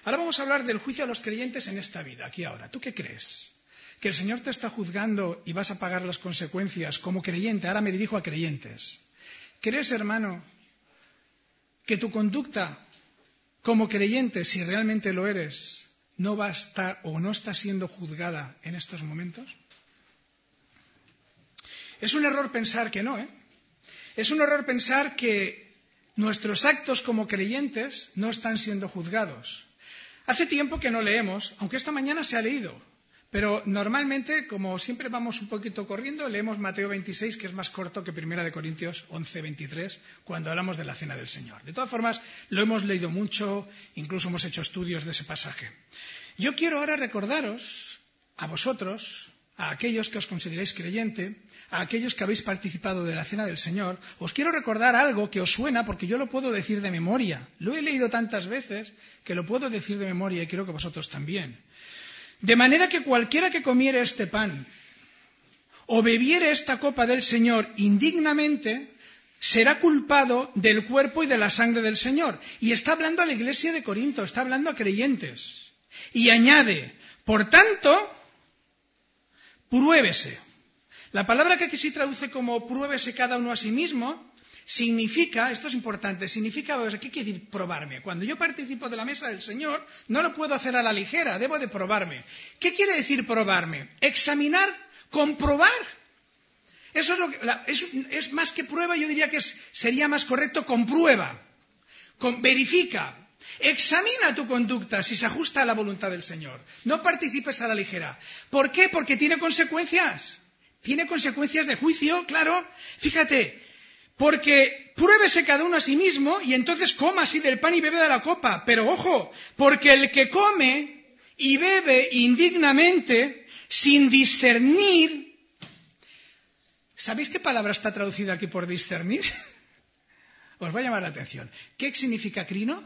Ahora vamos a hablar del juicio a los creyentes en esta vida, aquí ahora. ¿Tú qué crees? ¿Que el Señor te está juzgando y vas a pagar las consecuencias como creyente? Ahora me dirijo a creyentes. ¿Crees, hermano, que tu conducta como creyente, si realmente lo eres, no va a estar o no está siendo juzgada en estos momentos? Es un error pensar que no, ¿eh? Es un error pensar que nuestros actos como creyentes no están siendo juzgados. Hace tiempo que no leemos, aunque esta mañana se ha leído, pero normalmente, como siempre vamos un poquito corriendo, leemos Mateo 26, que es más corto que 1 Corintios 11, 23, cuando hablamos de la Cena del Señor. De todas formas, lo hemos leído mucho, incluso hemos hecho estudios de ese pasaje. Yo quiero ahora recordaros a vosotros, a aquellos que os consideráis creyente, a aquellos que habéis participado de la Cena del Señor, os quiero recordar algo que os suena, porque yo lo puedo decir de memoria. Lo he leído tantas veces que lo puedo decir de memoria y creo que vosotros también. De manera que cualquiera que comiere este pan o bebiere esta copa del Señor indignamente, será culpado del cuerpo y de la sangre del Señor. Y está hablando a la iglesia de Corinto, está hablando a creyentes. Y añade, por tanto, pruébese. La palabra que aquí se traduce como pruébese cada uno a sí mismo, significa, esto es importante, significa, ¿qué quiere decir probarme? Cuando yo participo de la mesa del Señor, no lo puedo hacer a la ligera, debo de probarme. ¿Qué quiere decir probarme? Examinar, comprobar. Eso es lo que, es más que prueba, yo diría que sería más correcto comprueba, verifica. Examina tu conducta si se ajusta a la voluntad del Señor. No participes a la ligera. ¿Por qué? Porque tiene consecuencias. Tiene consecuencias de juicio, claro. Fíjate, porque pruébese cada uno a sí mismo y entonces coma así del pan y bebe de la copa. Pero ojo, porque el que come y bebe indignamente, sin discernir... ¿Sabéis qué palabra está traducida aquí por discernir? Os va a llamar la atención. ¿Qué significa crino?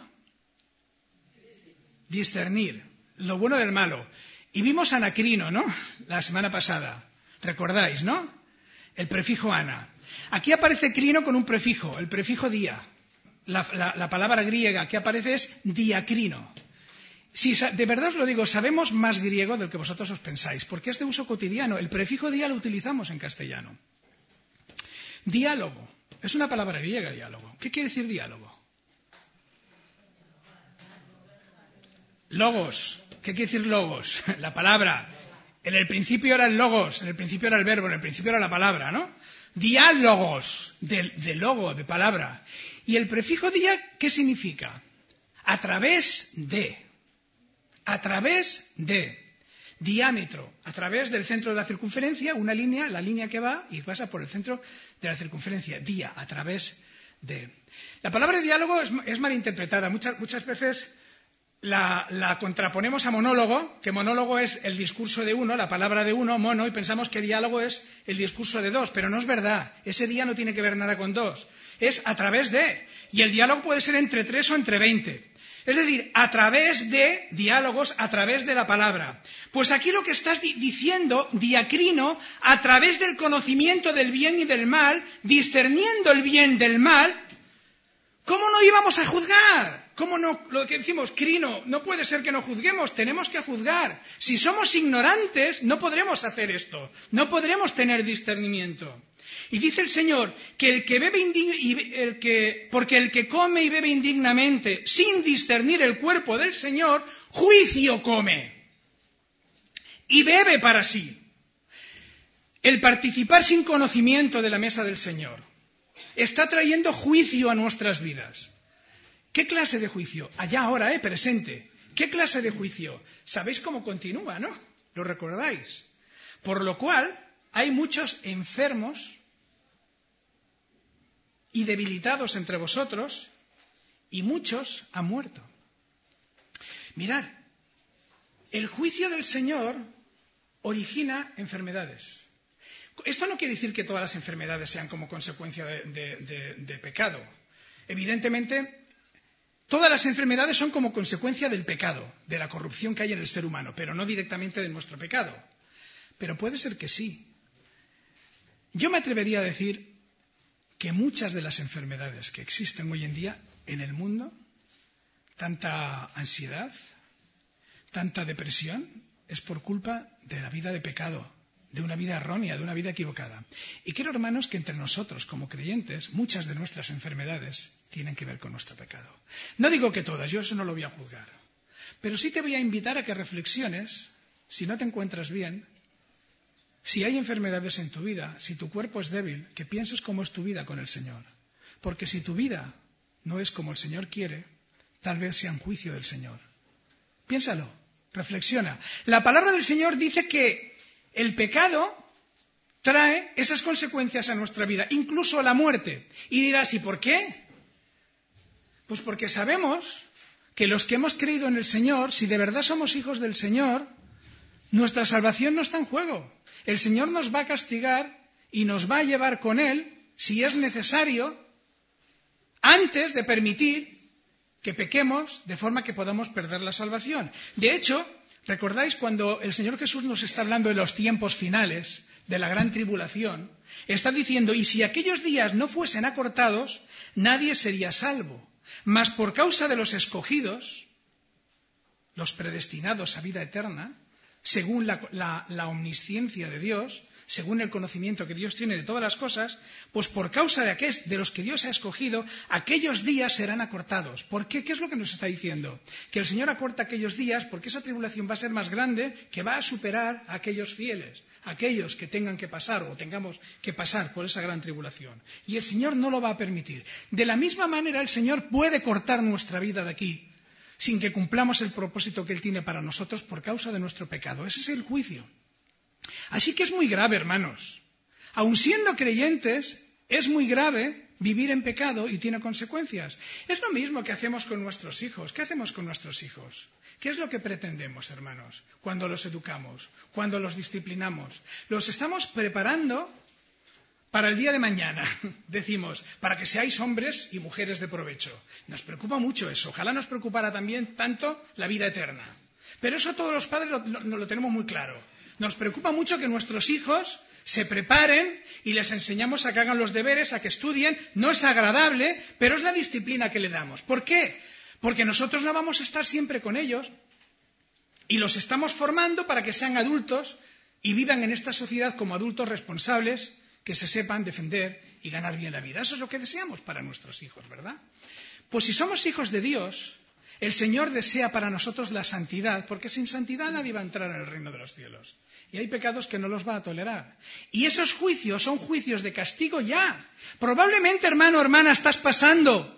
Discernir, lo bueno del malo. Y vimos anacrino, ¿no? La semana pasada. ¿Recordáis, no? El prefijo ana. Aquí aparece crino con un prefijo, el prefijo dia. La palabra griega que aparece es diacrino. Si de verdad os lo digo, sabemos más griego del que vosotros os pensáis, porque es de uso cotidiano. El prefijo dia lo utilizamos en castellano. Diálogo. Es una palabra griega, diálogo. ¿Qué quiere decir diálogo? Logos. ¿Qué quiere decir logos? La palabra. En el principio era el logos, en el principio era el verbo, en el principio era la palabra, ¿no? Diálogos, de logo, de palabra. ¿Y el prefijo dia qué significa? A través de. A través de. Diámetro. A través del centro de la circunferencia, una línea, la línea que va y pasa por el centro de la circunferencia. Dia, a través de. La palabra diálogo es malinterpretada. Muchas veces la contraponemos a monólogo, que monólogo es el discurso de uno, la palabra de uno, mono, y pensamos que diálogo es el discurso de dos, pero no es verdad. Ese día no tiene que ver nada con dos. Es a través de. Y el diálogo puede ser entre 3 o entre 20. Es decir, a través de diálogos, a través de la palabra. Pues aquí lo que estás diciendo, diacrino, a través del conocimiento del bien y del mal, discerniendo el bien del mal, ¿cómo no íbamos a juzgar? ¿Cómo no? Lo que decimos, crino, no puede ser que no juzguemos, tenemos que juzgar. Si somos ignorantes, no podremos hacer esto, no podremos tener discernimiento. Y dice el Señor que el que bebe porque el que come y bebe indignamente, sin discernir el cuerpo del Señor, juicio come y bebe para sí. El participar sin conocimiento de la mesa del Señor está trayendo juicio a nuestras vidas. ¿Qué clase de juicio? Allá ahora, presente. ¿Qué clase de juicio? ¿Sabéis cómo continúa, no? ¿Lo recordáis? Por lo cual, hay muchos enfermos y debilitados entre vosotros, y muchos han muerto. Mirad, el juicio del Señor origina enfermedades. Esto no quiere decir que todas las enfermedades sean como consecuencia de pecado. Evidentemente, todas las enfermedades son como consecuencia del pecado, de la corrupción que hay en el ser humano, pero no directamente de nuestro pecado. Pero puede ser que sí. Yo me atrevería a decir que muchas de las enfermedades que existen hoy en día en el mundo, tanta ansiedad, tanta depresión es por culpa de la vida de pecado, de una vida errónea, de una vida equivocada. Y quiero, hermanos, que entre nosotros, como creyentes, muchas de nuestras enfermedades tienen que ver con nuestro pecado. No digo que todas, yo eso no lo voy a juzgar. Pero sí te voy a invitar a que reflexiones, si no te encuentras bien, si hay enfermedades en tu vida, si tu cuerpo es débil, que pienses cómo es tu vida con el Señor. Porque si tu vida no es como el Señor quiere, tal vez sea un juicio del Señor. Piénsalo, reflexiona. La palabra del Señor dice que el pecado trae esas consecuencias a nuestra vida, incluso a la muerte. Y dirás, ¿y por qué? Pues porque sabemos que los que hemos creído en el Señor, si de verdad somos hijos del Señor, nuestra salvación no está en juego. El Señor nos va a castigar y nos va a llevar con Él, si es necesario, antes de permitir que pequemos de forma que podamos perder la salvación. De hecho, ¿recordáis cuando el Señor Jesús nos está hablando de los tiempos finales, de la gran tribulación? Está diciendo, y si aquellos días no fuesen acortados, nadie sería salvo. Mas por causa de los escogidos, los predestinados a vida eterna, según la omnisciencia de Dios, según el conocimiento que Dios tiene de todas las cosas, pues por causa de los que Dios ha escogido, aquellos días serán acortados. ¿Por qué? ¿Qué es lo que nos está diciendo? Que el Señor acorta aquellos días porque esa tribulación va a ser más grande, que va a superar a aquellos fieles, aquellos que tengan que pasar o tengamos que pasar por esa gran tribulación. Y el Señor no lo va a permitir. De la misma manera, el Señor puede cortar nuestra vida de aquí, sin que cumplamos el propósito que Él tiene para nosotros por causa de nuestro pecado. Ese es el juicio. Así que es muy grave, hermanos. Aun siendo creyentes, es muy grave vivir en pecado y tiene consecuencias. Es lo mismo que hacemos con nuestros hijos. ¿Qué hacemos con nuestros hijos? ¿Qué es lo que pretendemos, hermanos, cuando los educamos, cuando los disciplinamos? Los estamos preparando para el día de mañana, decimos, para que seáis hombres y mujeres de provecho. Nos preocupa mucho eso. Ojalá nos preocupara también tanto la vida eterna. Pero eso todos los padres lo tenemos muy claro. Nos preocupa mucho que nuestros hijos se preparen y les enseñamos a que hagan los deberes, a que estudien. No es agradable, pero es la disciplina que le damos. ¿Por qué? Porque nosotros no vamos a estar siempre con ellos y los estamos formando para que sean adultos y vivan en esta sociedad como adultos responsables que se sepan defender y ganar bien la vida. Eso es lo que deseamos para nuestros hijos, ¿verdad? Pues si somos hijos de Dios, el Señor desea para nosotros la santidad, porque sin santidad nadie va a entrar en el reino de los cielos. Y hay pecados que no los va a tolerar. Y esos juicios son juicios de castigo ya. Probablemente, hermano o hermana, estás pasando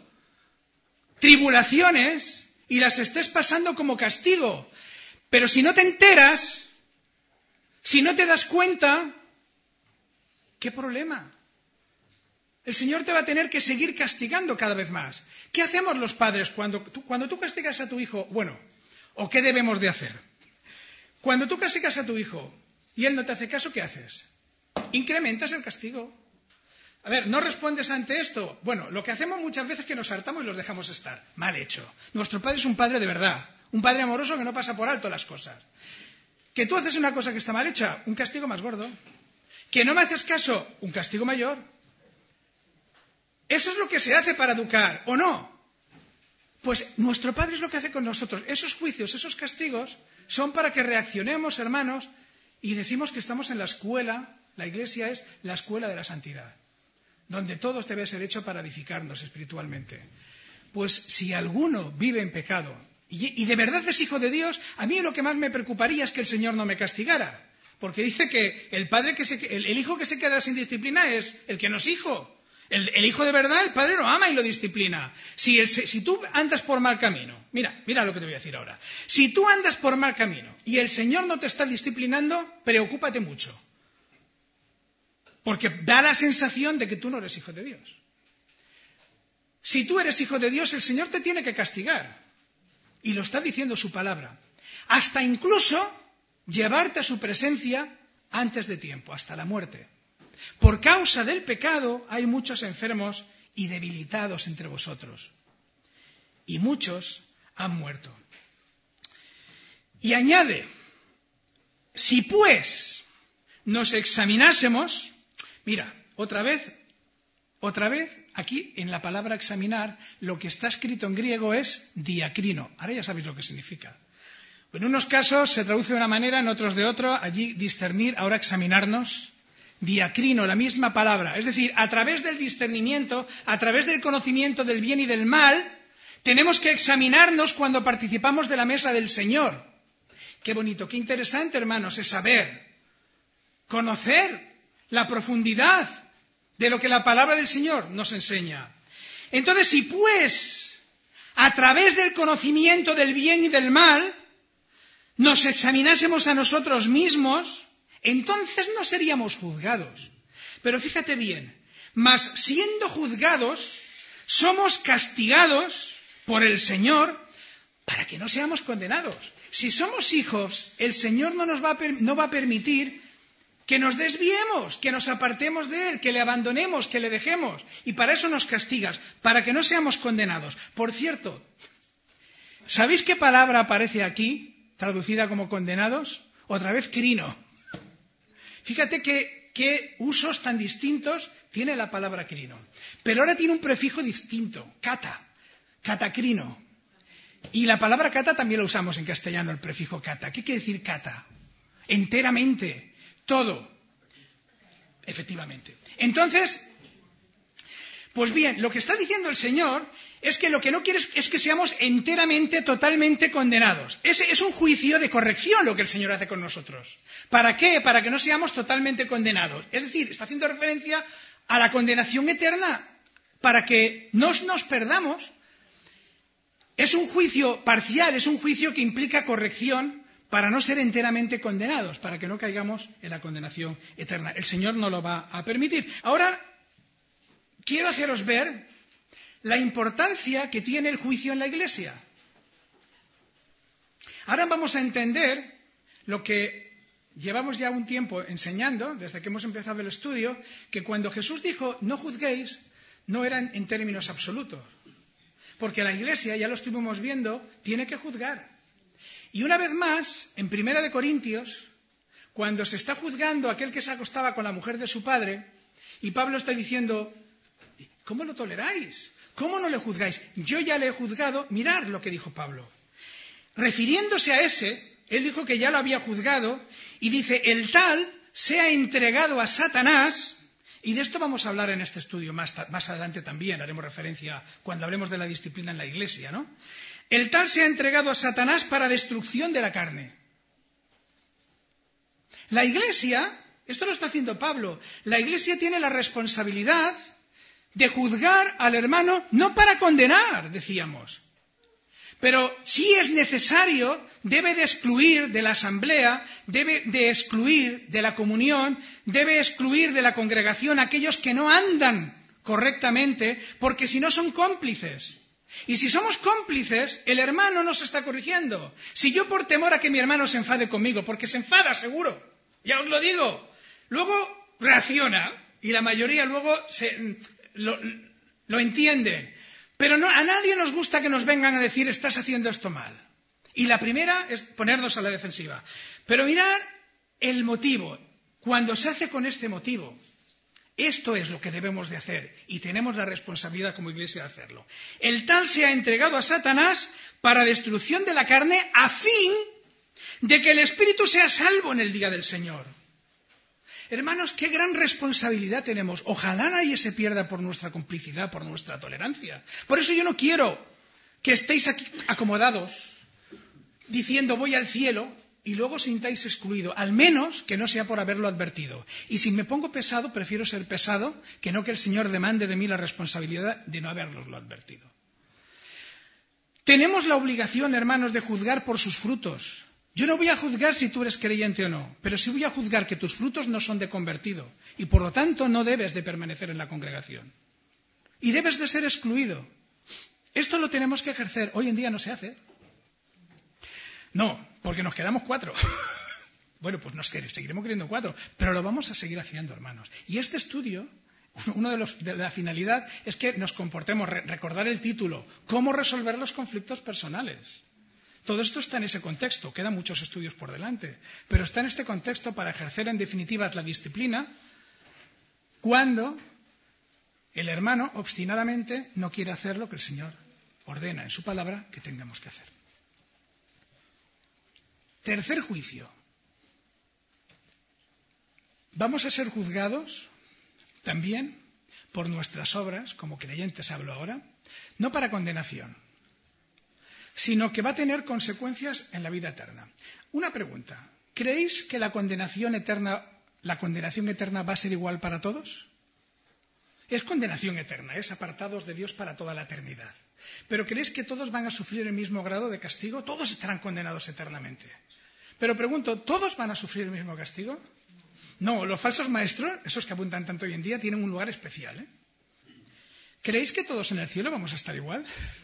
tribulaciones y las estés pasando como castigo. Pero si no te enteras, si no te das cuenta, ¿qué problema? El Señor te va a tener que seguir castigando cada vez más. ¿Qué hacemos los padres cuando tú castigas a tu hijo? Bueno, ¿o qué debemos de hacer? Cuando tú castigas a tu hijo y él no te hace caso, ¿qué haces? Incrementas el castigo. A ver, ¿no respondes ante esto? Bueno, lo que hacemos muchas veces es que nos hartamos y los dejamos estar. Mal hecho. Nuestro padre es un padre de verdad. Un padre amoroso que no pasa por alto las cosas. Que tú haces una cosa que está mal hecha, un castigo más gordo. Que no me haces caso, un castigo mayor. Eso es lo que se hace para educar, ¿o no? Pues nuestro Padre es lo que hace con nosotros. Esos juicios, esos castigos, son para que reaccionemos, hermanos, y decimos que estamos en la escuela, la Iglesia es la escuela de la santidad, donde todo debe ser hecho para edificarnos espiritualmente. Pues si alguno vive en pecado y de verdad es hijo de Dios, a mí lo que más me preocuparía es que el Señor no me castigara. Porque dice que el hijo que se queda sin disciplina es el que no es hijo. El hijo de verdad, el padre lo ama y lo disciplina. Si tú andas por mal camino, mira lo que te voy a decir ahora. Si tú andas por mal camino y el Señor no te está disciplinando, preocúpate mucho. Porque da la sensación de que tú no eres hijo de Dios. Si tú eres hijo de Dios, el Señor te tiene que castigar. Y lo está diciendo su palabra. Hasta incluso llevarte a su presencia antes de tiempo, hasta la muerte. Por causa del pecado hay muchos enfermos y debilitados entre vosotros, y muchos han muerto. Y añade, si pues nos examinásemos, mira, otra vez, aquí en la palabra examinar, lo que está escrito en griego es diacrino. Ahora ya sabéis lo que significa. En unos casos se traduce de una manera, en otros de otra. Allí discernir, ahora examinarnos. Diacrino, la misma palabra. Es decir, a través del discernimiento, a través del conocimiento del bien y del mal, tenemos que examinarnos cuando participamos de la mesa del Señor. Qué bonito, qué interesante, hermanos, es saber, conocer la profundidad de lo que la palabra del Señor nos enseña. Entonces, si pues, a través del conocimiento del bien y del mal, nos examinásemos a nosotros mismos, entonces no seríamos juzgados. Pero fíjate bien, mas siendo juzgados, somos castigados por el Señor para que no seamos condenados. Si somos hijos, el Señor no va a permitir que nos desviemos, que nos apartemos de Él, que le abandonemos, que le dejemos. Y para eso nos castigas, para que no seamos condenados. Por cierto, ¿sabéis qué palabra aparece aquí, traducida como condenados? Otra vez, crino. Fíjate qué usos tan distintos tiene la palabra crino. Pero ahora tiene un prefijo distinto, cata, catacrino. Y la palabra cata también la usamos en castellano, el prefijo cata. ¿Qué quiere decir cata? Enteramente, todo. Efectivamente. Entonces, pues bien, lo que está diciendo el Señor es que lo que no quiere es que seamos enteramente, totalmente condenados. Es un juicio de corrección lo que el Señor hace con nosotros. ¿Para qué? Para que no seamos totalmente condenados. Es decir, está haciendo referencia a la condenación eterna, para que no nos perdamos. Es un juicio parcial, es un juicio que implica corrección para no ser enteramente condenados, para que no caigamos en la condenación eterna. El Señor no lo va a permitir. Ahora, quiero haceros ver la importancia que tiene el juicio en la Iglesia. Ahora vamos a entender lo que llevamos ya un tiempo enseñando, desde que hemos empezado el estudio, que cuando Jesús dijo no juzguéis, no eran en términos absolutos. Porque la Iglesia, ya lo estuvimos viendo, tiene que juzgar. Y una vez más, en 1 Corintios, cuando se está juzgando a aquel que se acostaba con la mujer de su padre, y Pablo está diciendo, ¿cómo lo toleráis? ¿Cómo no le juzgáis? Yo ya le he juzgado. Mirad lo que dijo Pablo. Refiriéndose a ese, él dijo que ya lo había juzgado, y dice, el tal sea entregado a Satanás. Y de esto vamos a hablar en este estudio más adelante también, haremos referencia cuando hablemos de la disciplina en la Iglesia, ¿no? El tal se ha entregado a Satanás para destrucción de la carne. La Iglesia, esto lo está haciendo Pablo, la Iglesia tiene la responsabilidad de juzgar al hermano, no para condenar, decíamos, pero si es necesario, debe de excluir de la asamblea, debe de excluir de la comunión, debe excluir de la congregación a aquellos que no andan correctamente, porque si no son cómplices. Y si somos cómplices, el hermano nos está corrigiendo. Si yo por temor a que mi hermano se enfade conmigo, porque se enfada seguro, ya os lo digo, luego reacciona, y la mayoría luego lo entiende. Pero a nadie nos gusta que nos vengan a decir, estás haciendo esto mal. Y la primera es ponernos a la defensiva. Pero mirad el motivo. Cuando se hace con este motivo, esto es lo que debemos de hacer. Y tenemos la responsabilidad como Iglesia de hacerlo. El tal se ha entregado a Satanás para destrucción de la carne, a fin de que el espíritu sea salvo en el día del Señor. Hermanos, qué gran responsabilidad tenemos. Ojalá nadie se pierda por nuestra complicidad, por nuestra tolerancia. Por eso yo no quiero que estéis aquí acomodados diciendo voy al cielo y luego os sintáis excluido. Al menos que no sea por haberlo advertido. Y si me pongo pesado, prefiero ser pesado que no que el Señor demande de mí la responsabilidad de no habernoslo advertido. Tenemos la obligación, hermanos, de juzgar por sus frutos. Yo no voy a juzgar si tú eres creyente o no, pero sí voy a juzgar que tus frutos no son de convertido y por lo tanto no debes de permanecer en la congregación. Y debes de ser excluido. Esto lo tenemos que ejercer. Hoy en día no se hace. No, porque nos quedamos 4. Bueno, pues seguiremos queriendo 4, pero lo vamos a seguir haciendo, hermanos. Y este estudio, uno de la finalidad es que nos comportemos, recordar el título, ¿cómo resolver los conflictos personales? Todo esto está en ese contexto, quedan muchos estudios por delante, pero está en este contexto para ejercer en definitiva la disciplina cuando el hermano obstinadamente no quiere hacer lo que el Señor ordena en su palabra que tengamos que hacer. Tercer juicio. Vamos a ser juzgados también por nuestras obras, como creyentes hablo ahora, no para condenación, sino que va a tener consecuencias en la vida eterna. Una pregunta, ¿creéis que la condenación eterna va a ser igual para todos? Es condenación eterna, es apartados de Dios para toda la eternidad. ¿Pero creéis que todos van a sufrir el mismo grado de castigo? Todos estarán condenados eternamente. Pero pregunto, ¿todos van a sufrir el mismo castigo? No, los falsos maestros, esos que apuntan tanto hoy en día, tienen un lugar especial, ¿eh? ¿Creéis que todos en el cielo vamos a estar igual?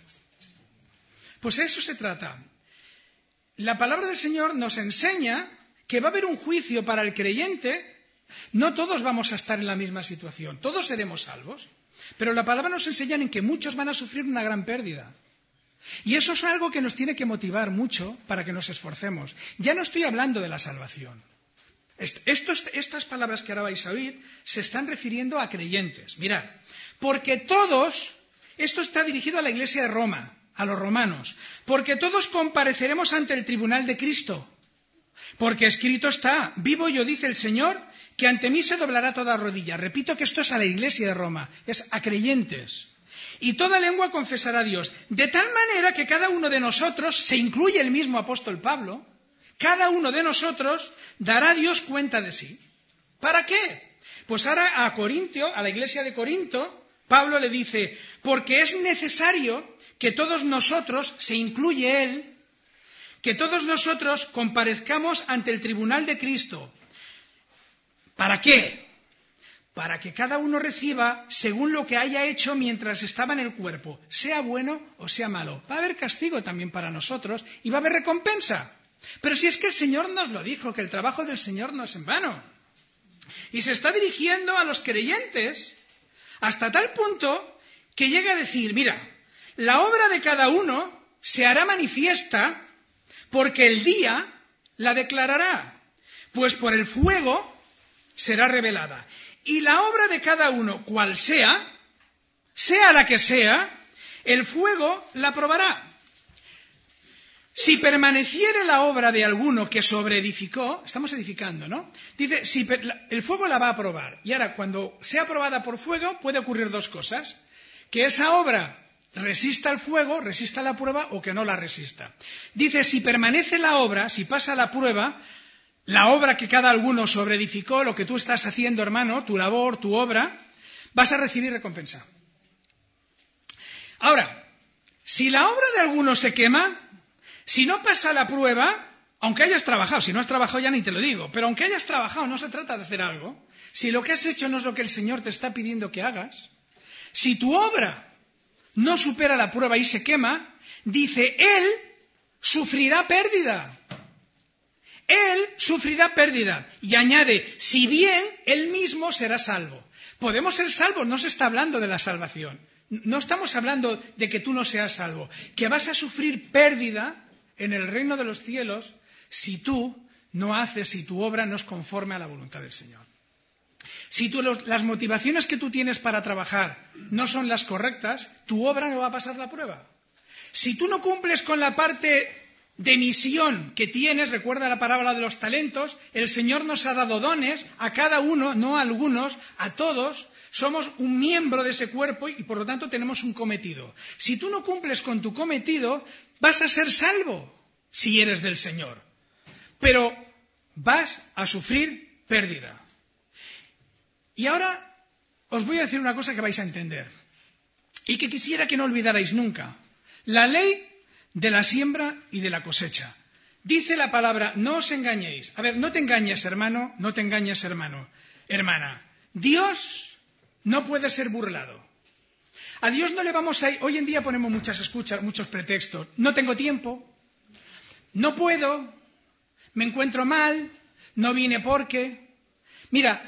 Pues a eso se trata. La palabra del Señor nos enseña que va a haber un juicio para el creyente. No todos vamos a estar en la misma situación, todos seremos salvos, pero la palabra nos enseña en que muchos van a sufrir una gran pérdida. Y eso es algo que nos tiene que motivar mucho para que nos esforcemos. Ya no estoy hablando de la salvación. Estas palabras que ahora vais a oír se están refiriendo a creyentes. Mirad, porque todos, esto está dirigido a la iglesia de Roma, a los romanos, porque todos compareceremos ante el tribunal de Cristo. Porque escrito está, vivo yo, dice el Señor, que ante mí se doblará toda rodilla. Repito que esto es a la iglesia de Roma, es a creyentes. Y toda lengua confesará a Dios. De tal manera que cada uno de nosotros, se incluye el mismo apóstol Pablo, cada uno de nosotros dará a Dios cuenta de sí. ¿Para qué? Pues ahora a la iglesia de Corinto, Pablo le dice, porque es necesario que todos nosotros, se incluye él, que todos nosotros comparezcamos ante el tribunal de Cristo. ¿Para qué? Para que cada uno reciba según lo que haya hecho mientras estaba en el cuerpo, sea bueno o sea malo. Va a haber castigo también para nosotros y va a haber recompensa. Pero si es que el Señor nos lo dijo, que el trabajo del Señor no es en vano. Y se está dirigiendo a los creyentes hasta tal punto que llega a decir, mira, la obra de cada uno se hará manifiesta porque el día la declarará, pues por el fuego será revelada. Y la obra de cada uno, cual sea la que sea, el fuego la probará. Si permaneciere la obra de alguno que sobreedificó, estamos edificando, ¿no? Dice, el fuego la va a probar. Y ahora, cuando sea aprobada por fuego, puede ocurrir dos cosas. Que esa obra resista el fuego, resista la prueba, o que no la resista. Dice, si permanece la obra, si pasa la prueba, la obra que cada alguno sobreedificó, lo que tú estás haciendo, hermano, tu labor, tu obra, vas a recibir recompensa. Ahora, si la obra de alguno se quema, si no pasa la prueba, aunque hayas trabajado, si no has trabajado ya ni te lo digo, pero aunque hayas trabajado, no se trata de hacer algo, si lo que has hecho no es lo que el Señor te está pidiendo que hagas, si tu obra no supera la prueba y se quema, dice, él sufrirá pérdida. Él sufrirá pérdida. Y añade, si bien él mismo será salvo. Podemos ser salvos, no se está hablando de la salvación. No estamos hablando de que tú no seas salvo. Que vas a sufrir pérdida en el reino de los cielos si tú no haces, si tu obra no es conforme a la voluntad del Señor. Si las motivaciones que tú tienes para trabajar no son las correctas, tu obra no va a pasar la prueba. Si tú no cumples con la parte de misión que tienes, recuerda la parábola de los talentos, el Señor nos ha dado dones a cada uno, no a algunos, a todos. Somos un miembro de ese cuerpo y por lo tanto tenemos un cometido. Si tú no cumples con tu cometido, vas a ser salvo si eres del Señor. Pero vas a sufrir pérdida. Y ahora os voy a decir una cosa que vais a entender y que quisiera que no olvidarais nunca. La ley de la siembra y de la cosecha. Dice la palabra, no os engañéis. A ver, no te engañes, hermano, no te engañes, hermana. Dios no puede ser burlado. A Dios no le vamos a ir. Hoy en día ponemos muchas excusas, muchos pretextos. No tengo tiempo, no puedo, me encuentro mal, no vine porque. Mira,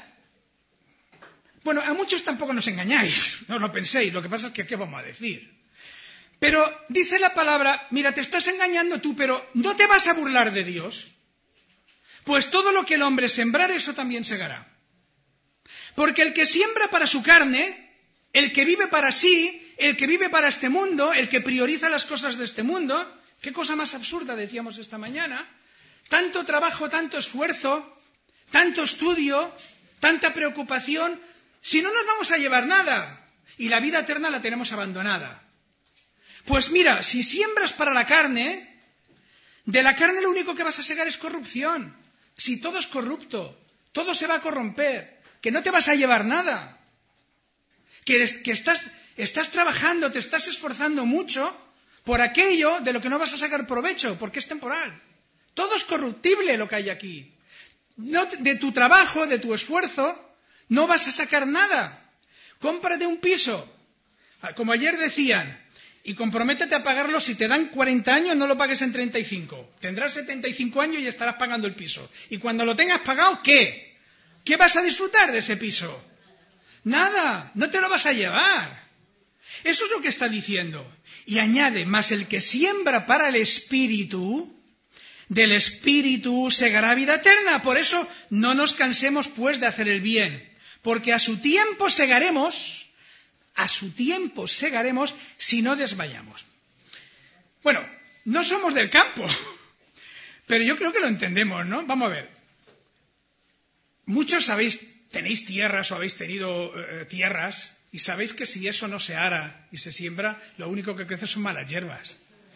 bueno, a muchos tampoco nos engañáis, no lo penséis, lo que pasa es que ¿qué vamos a decir? Pero dice la palabra, mira, te estás engañando tú, pero no te vas a burlar de Dios, pues todo lo que el hombre sembrar, eso también segará. Porque el que siembra para su carne, el que vive para sí, el que vive para este mundo, el que prioriza las cosas de este mundo, qué cosa más absurda decíamos esta mañana, Tanto trabajo, tanto esfuerzo, tanto estudio, tanta preocupación, si no nos vamos a llevar nada. Y la vida eterna la tenemos abandonada. Pues mira, si siembras para la carne, de la carne lo único que vas a segar es corrupción. Si todo es corrupto, todo se va a corromper, que no te vas a llevar nada. Que estás trabajando, te estás esforzando mucho por aquello de lo que no vas a sacar provecho, porque es temporal. Todo es corruptible lo que hay aquí. No, de tu trabajo, de tu esfuerzo, no vas a sacar nada. Cómprate un piso, como ayer decían, y comprométete a pagarlo. Si te dan 40 años, no lo pagues en 35. Tendrás 75 años y estarás pagando el piso. Y cuando lo tengas pagado, ¿qué? ¿Qué vas a disfrutar de ese piso? Nada, no te lo vas a llevar. Eso es lo que está diciendo. Y añade, mas el que siembra para el Espíritu, del Espíritu segará vida eterna. Por eso no nos cansemos pues de hacer el bien, porque a su tiempo segaremos si no desmayamos. Bueno, no somos del campo, pero yo creo que lo entendemos, ¿no? Vamos a ver. Muchos tenéis tierras o habéis tenido tierras y sabéis que si eso no se ara y se siembra, lo único que crece son malas hierbas.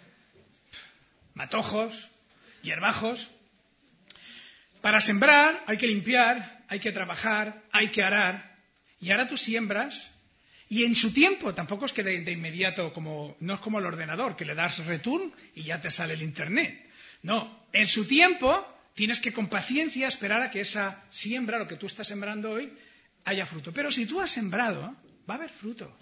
Matojos, hierbajos. Para sembrar hay que limpiar, hay que trabajar, hay que arar. Y ahora tú siembras y en su tiempo, tampoco es que de inmediato, no es como el ordenador, que le das return y ya te sale el internet. No, en su tiempo tienes que con paciencia esperar a que esa siembra, lo que tú estás sembrando hoy, haya fruto. Pero si tú has sembrado, va a haber fruto.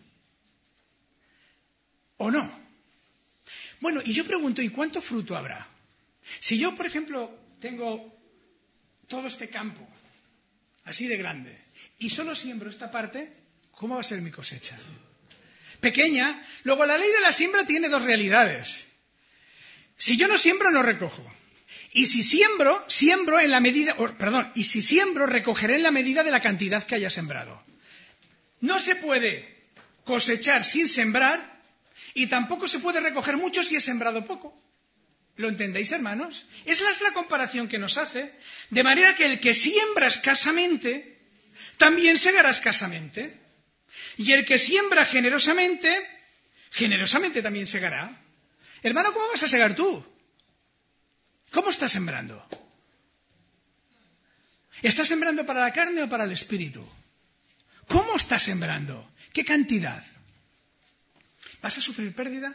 ¿O no? Bueno, y yo pregunto, ¿y cuánto fruto habrá? Si yo, por ejemplo, tengo todo este campo, así de grande, y solo siembro esta parte, ¿cómo va a ser mi cosecha? Pequeña. Luego, la ley de la siembra tiene dos realidades. Si yo no siembro, no recojo. Y si siembro, recogeré en la medida de la cantidad que haya sembrado. No se puede cosechar sin sembrar y tampoco se puede recoger mucho si he sembrado poco. ¿Lo entendéis, hermanos? Esa es la comparación que nos hace, de manera que el que siembra escasamente, también segará escasamente. Y el que siembra generosamente, generosamente también segará. Hermano, ¿cómo vas a segar tú? ¿Cómo estás sembrando? ¿Estás sembrando para la carne o para el espíritu? ¿Cómo estás sembrando? ¿Qué cantidad? ¿Vas a sufrir pérdida?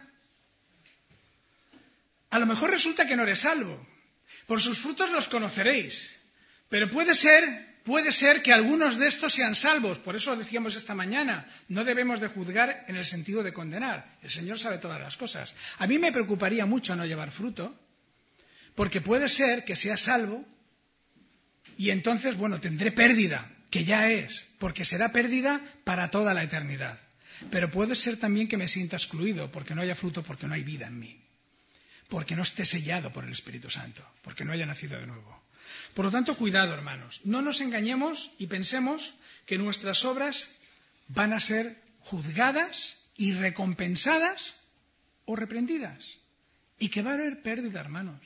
A lo mejor resulta que no eres salvo. Por sus frutos los conoceréis. Pero puede ser que algunos de estos sean salvos. Por eso decíamos esta mañana, no debemos de juzgar en el sentido de condenar. El Señor sabe todas las cosas. A mí me preocuparía mucho no llevar fruto, porque puede ser que sea salvo y entonces, tendré pérdida, que ya es, porque será pérdida para toda la eternidad. Pero puede ser también que me sienta excluido, porque no haya fruto, porque no hay vida en mí, porque no esté sellado por el Espíritu Santo, porque no haya nacido de nuevo. Por lo tanto, cuidado, hermanos, no nos engañemos y pensemos que nuestras obras van a ser juzgadas y recompensadas o reprendidas, y que va a haber pérdida, hermanos.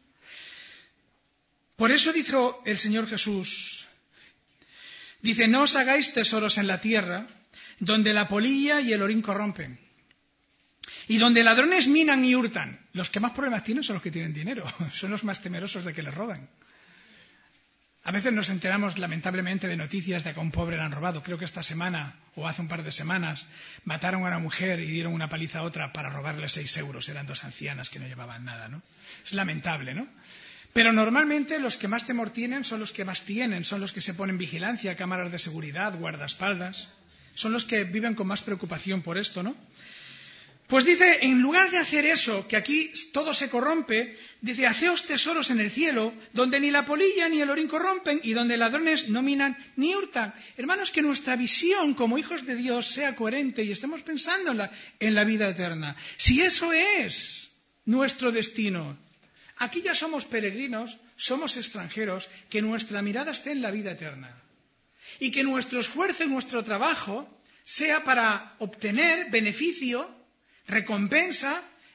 Por eso dijo el Señor Jesús, dice, no os hagáis tesoros en la tierra, donde la polilla y el orín corrompen, y donde ladrones minan y hurtan. Los que más problemas tienen son los que tienen dinero, son los más temerosos de que les roben. A veces nos enteramos lamentablemente de noticias de que a un pobre le han robado. Creo que esta semana, o hace un par de semanas, mataron a una mujer y dieron una paliza a otra para robarle 6 euros. Eran 2 ancianas que no llevaban nada, ¿no? Es lamentable, ¿no? Pero normalmente los que más temor tienen son los que más tienen, son los que se ponen vigilancia, cámaras de seguridad, guardaespaldas. Son los que viven con más preocupación por esto, ¿no? Pues dice, en lugar de hacer eso, que aquí todo se corrompe, dice, haceos tesoros en el cielo, donde ni la polilla ni el orín corrompen, y donde ladrones no minan ni hurtan. Hermanos, que nuestra visión como hijos de Dios sea coherente y estemos pensando en la vida eterna. Si eso es nuestro destino, aquí ya somos peregrinos, somos extranjeros, que nuestra mirada esté en la vida eterna. Y que nuestro esfuerzo y nuestro trabajo sea para obtener beneficio, recompensa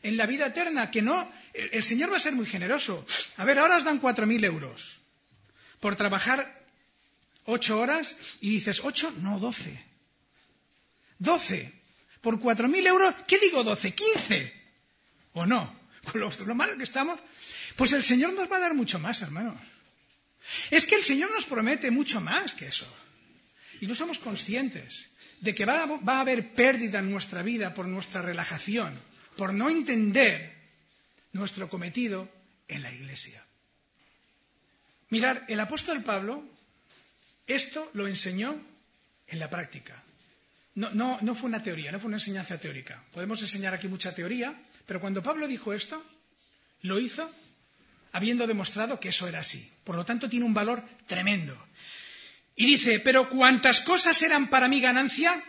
en la vida eterna, que no, el Señor va a ser muy generoso. A ver, ahora os dan 4.000 euros por trabajar 8 horas y dices, ¿8? No, 12. 12. Por 4.000 euros, ¿qué digo 12? 15. ¿O no? Con lo malo que estamos. Pues el Señor nos va a dar mucho más, hermanos. Es que el Señor nos promete mucho más que eso. Y no somos conscientes de que va a haber pérdida en nuestra vida por nuestra relajación, por no entender nuestro cometido en la Iglesia. Mirar, el apóstol Pablo esto lo enseñó en la práctica. No fue una teoría, no fue una enseñanza teórica. Podemos enseñar aquí mucha teoría, pero cuando Pablo dijo esto, lo hizo habiendo demostrado que eso era así. Por lo tanto, tiene un valor tremendo. Y dice, pero ¿cuántas cosas eran para mí ganancia?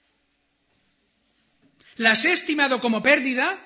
Las he estimado como pérdida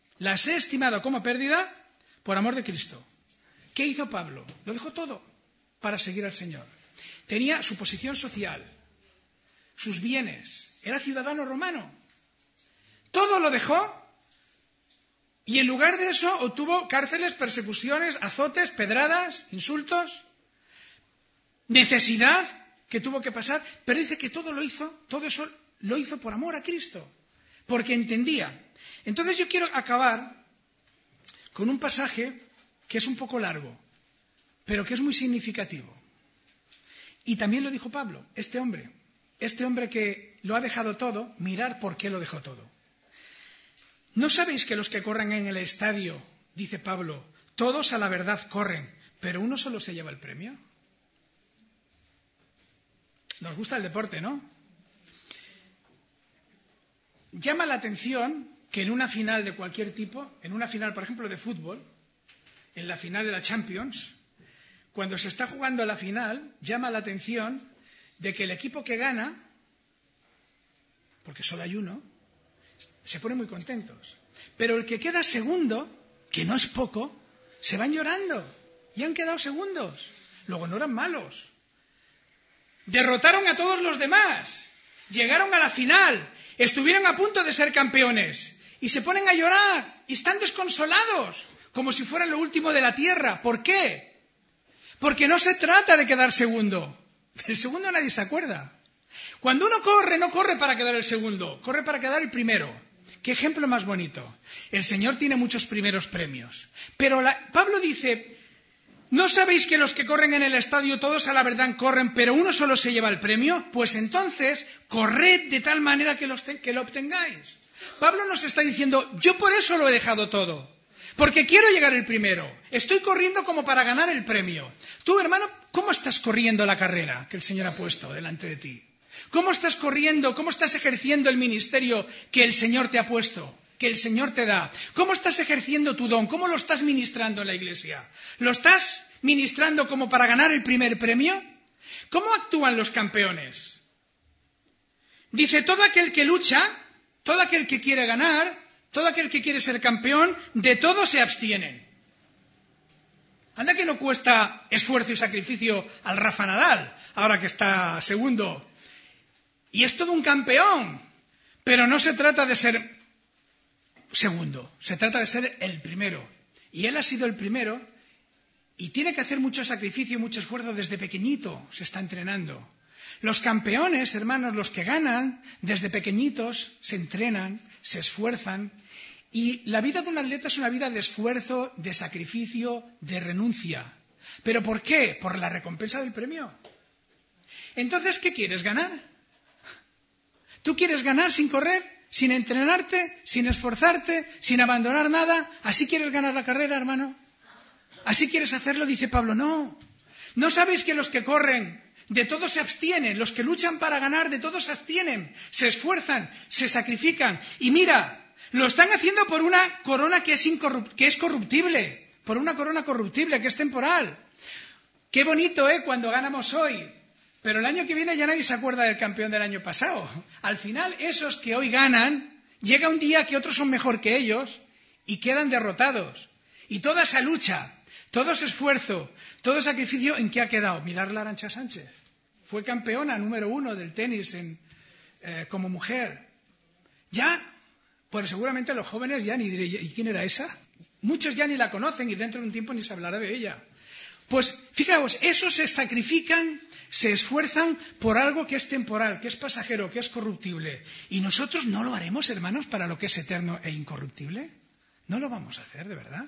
por amor de Cristo. ¿Qué hizo Pablo? Lo dejó todo para seguir al Señor. Tenía su posición social, sus bienes, era ciudadano romano. Todo lo dejó y en lugar de eso obtuvo cárceles, persecuciones, azotes, pedradas, insultos, necesidad que tuvo que pasar, pero dice que todo eso lo hizo por amor a Cristo, porque entendía. Entonces yo quiero acabar con un pasaje que es un poco largo, pero que es muy significativo. Y también lo dijo Pablo, este hombre que lo ha dejado todo, mirar por qué lo dejó todo. ¿No sabéis que los que corren en el estadio, dice Pablo, todos a la verdad corren, pero uno solo se lleva el premio? Nos gusta el deporte, ¿no? Llama la atención que en una final de cualquier tipo, en una final, por ejemplo, de fútbol, en la final de la Champions, cuando se está jugando la final, llama la atención de que el equipo que gana, porque solo hay uno, se ponen muy contentos. Pero el que queda segundo, que no es poco, se van llorando. Y han quedado segundos. Luego no eran malos. Derrotaron a todos los demás. Llegaron a la final. Estuvieron a punto de ser campeones. Y se ponen a llorar. Y están desconsolados. Como si fuera lo último de la tierra. ¿Por qué? Porque no se trata de quedar segundo. El segundo nadie se acuerda. Cuando uno corre, no corre para quedar el segundo. Corre para quedar el primero. ¿Qué ejemplo más bonito? El Señor tiene muchos primeros premios. Pero Pablo dice, ¿no sabéis que los que corren en el estadio todos a la verdad corren, pero uno solo se lleva el premio? Pues entonces, corred de tal manera que lo obtengáis. Pablo nos está diciendo, yo por eso lo he dejado todo. Porque quiero llegar el primero. Estoy corriendo como para ganar el premio. Tú, hermano, ¿cómo estás corriendo la carrera que el Señor ha puesto delante de ti? ¿Cómo estás corriendo? ¿Cómo estás ejerciendo el ministerio que el Señor te ha puesto? Que el Señor te da. ¿Cómo estás ejerciendo tu don? ¿Cómo lo estás ministrando en la iglesia? ¿Lo estás ministrando como para ganar el primer premio? ¿Cómo actúan los campeones? Dice, todo aquel que lucha, todo aquel que quiere ganar, todo aquel que quiere ser campeón, de todo se abstienen. Anda que no cuesta esfuerzo y sacrificio al Rafa Nadal, ahora que está segundo. Y es todo un campeón. Pero no se trata de ser segundo, se trata de ser el primero. Y él ha sido el primero y tiene que hacer mucho sacrificio y mucho esfuerzo desde pequeñito, se está entrenando. Los campeones, hermanos, los que ganan, desde pequeñitos se entrenan, se esfuerzan. Y la vida de un atleta es una vida de esfuerzo, de sacrificio, de renuncia. ¿Pero por qué? Por la recompensa del premio. Entonces, ¿qué quieres? ¿Ganar? ¿Tú quieres ganar sin correr, sin entrenarte, sin esforzarte, sin abandonar nada? ¿Así quieres ganar la carrera, hermano? ¿Así quieres hacerlo? Dice Pablo, no. ¿No sabéis que los que corren, de todo se abstienen? Los que luchan para ganar, de todo se abstienen, se esfuerzan, se sacrifican. Y mira, lo están haciendo por una corona que es corruptible, por una corona corruptible, que es temporal. Qué bonito, cuando ganamos hoy. Pero el año que viene ya nadie se acuerda del campeón del año pasado. Al final, esos que hoy ganan, llega un día que otros son mejor que ellos y quedan derrotados. Y toda esa lucha, todo ese esfuerzo, todo ese sacrificio, ¿en qué ha quedado? Mirar a Arantxa Sánchez. Fue campeona número 1 del tenis como mujer. Ya Pues seguramente los jóvenes ya ni diré, ¿y quién era esa? Muchos ya ni la conocen y dentro de un tiempo ni se hablará de ella. Pues fijaos, esos se sacrifican, se esfuerzan por algo que es temporal, que es pasajero, que es corruptible. ¿Y nosotros no lo haremos, hermanos, para lo que es eterno e incorruptible? No lo vamos a hacer, de verdad.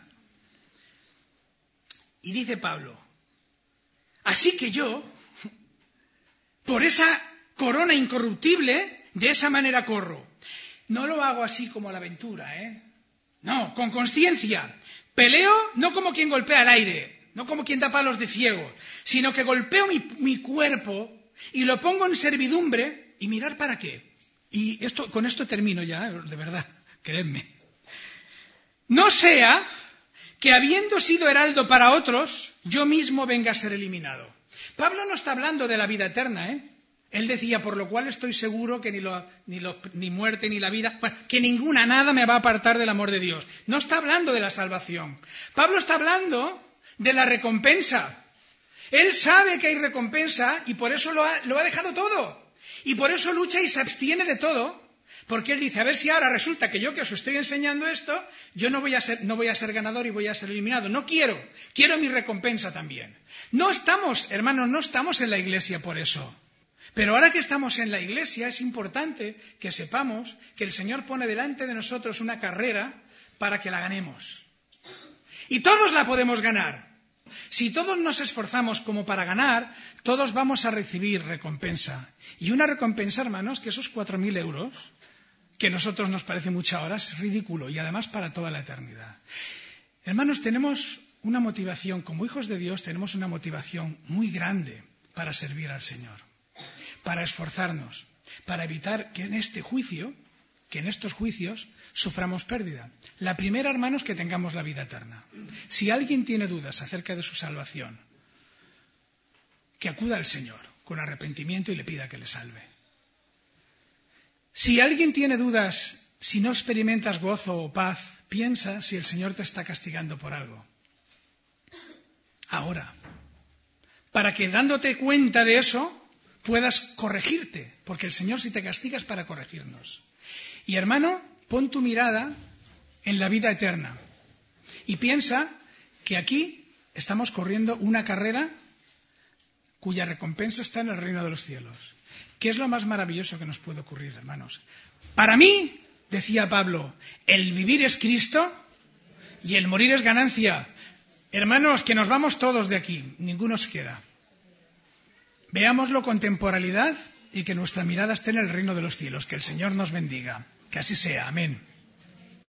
Y dice Pablo, así que yo, por esa corona incorruptible, de esa manera corro. No lo hago así como a la aventura, No, con conciencia. Peleo no como quien golpea al aire, no como quien da palos de ciego, sino que golpeo mi cuerpo y lo pongo en servidumbre y mirar para qué. Y con esto termino ya, de verdad, creedme. No sea que habiendo sido heraldo para otros, yo mismo venga a ser eliminado. Pablo no está hablando de la vida eterna, Él decía, por lo cual estoy seguro que ni muerte ni la vida, que ninguna, nada me va a apartar del amor de Dios. No está hablando de la salvación. Pablo está hablando de la recompensa. Él sabe que hay recompensa y por eso lo ha dejado todo. Y por eso lucha y se abstiene de todo. Porque él dice, a ver si ahora resulta que yo que os estoy enseñando esto, yo no voy a ser ganador y voy a ser eliminado. No quiero mi recompensa también. No estamos, hermanos, no estamos en la iglesia por eso. Pero ahora que estamos en la iglesia es importante que sepamos que el Señor pone delante de nosotros una carrera para que la ganemos. Y todos la podemos ganar. Si todos nos esforzamos como para ganar, todos vamos a recibir recompensa. Y una recompensa, hermanos, que esos 4.000 euros, que a nosotros nos parece mucho ahora, es ridículo y además para toda la eternidad. Hermanos, tenemos una motivación, como hijos de Dios, tenemos una motivación muy grande para servir al Señor, para esforzarnos, para evitar que en estos juicios, suframos pérdida. La primera, hermanos, que tengamos la vida eterna. Si alguien tiene dudas acerca de su salvación, que acuda al Señor con arrepentimiento y le pida que le salve. Si alguien tiene dudas, si no experimentas gozo o paz, piensa si el Señor te está castigando por algo. Ahora, para que dándote cuenta de eso, puedas corregirte, porque el Señor si te castiga es para corregirnos. Y hermano, pon tu mirada en la vida eterna y piensa que aquí estamos corriendo una carrera cuya recompensa está en el reino de los cielos. ¿Qué es lo más maravilloso que nos puede ocurrir, hermanos? Para mí, decía Pablo, el vivir es Cristo y el morir es ganancia. Hermanos, que nos vamos todos de aquí, ninguno se queda. Veámoslo con temporalidad y que nuestra mirada esté en el reino de los cielos. Que el Señor nos bendiga. Que así sea. Amén.